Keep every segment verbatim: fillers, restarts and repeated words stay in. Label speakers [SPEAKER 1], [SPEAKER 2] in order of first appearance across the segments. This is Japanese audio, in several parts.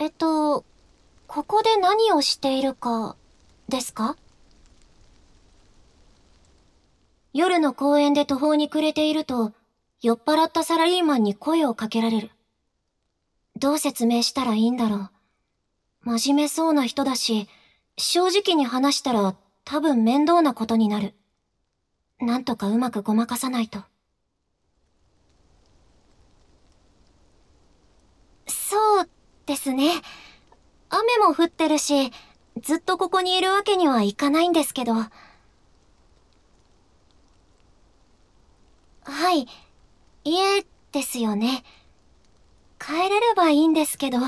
[SPEAKER 1] えっと、ここで何をしているか、ですか？夜の公園で途方に暮れていると、酔っ払ったサラリーマンに声をかけられる。どう説明したらいいんだろう。真面目そうな人だし、正直に話したら多分面倒なことになる。なんとかうまくごまかさないと。そうですね。雨も降ってるし、ずっとここにいるわけにはいかないんですけど。はい、家ですよね。帰れればいいんですけど。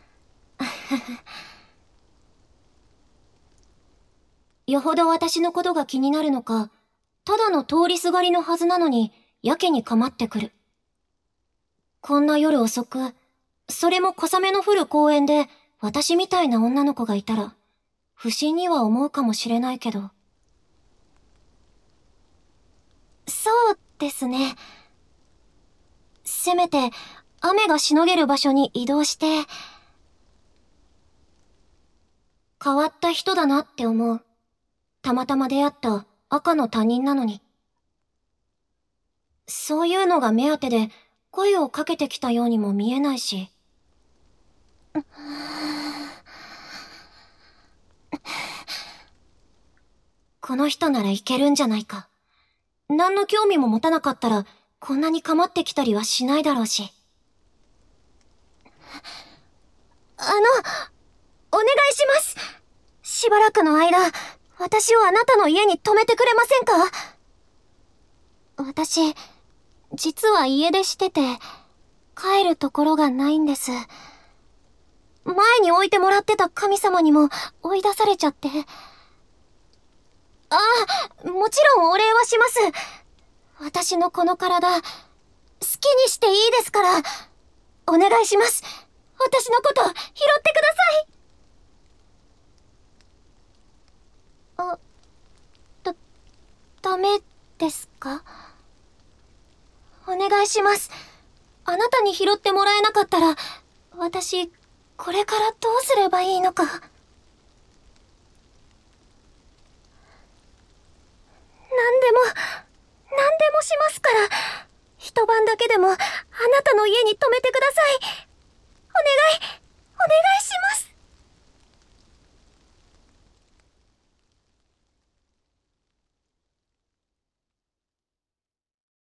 [SPEAKER 1] よほど私のことが気になるのか、ただの通りすがりのはずなのに、やけに構ってくる。こんな夜遅く、それも小雨の降る公園で、私みたいな女の子がいたら、不審には思うかもしれないけど。そうですね。せめて、雨がしのげる場所に移動して、変わった人だなって思う。たまたま出会った赤の他人なのに。そういうのが目当てで声をかけてきたようにも見えないし。この人ならいけるんじゃないか。何の興味も持たなかったら、こんなに構ってきたりはしないだろうし。あの、お願いします。しばらくの間、私をあなたの家に泊めてくれませんか？私、実は家出してて、帰るところがないんです。前に置いてもらってた神様にも追い出されちゃって。ああ、もちろんお礼はします。私のこの体、好きにしていいですから。お願いします。私のこと、拾ってください。あ、だ、ダメですか？お願いします。あなたに拾ってもらえなかったら、私、これからどうすればいいのか。何でも、何でもしますから。一晩だけでも、あなたの家に泊めてください。お願い、お願いします。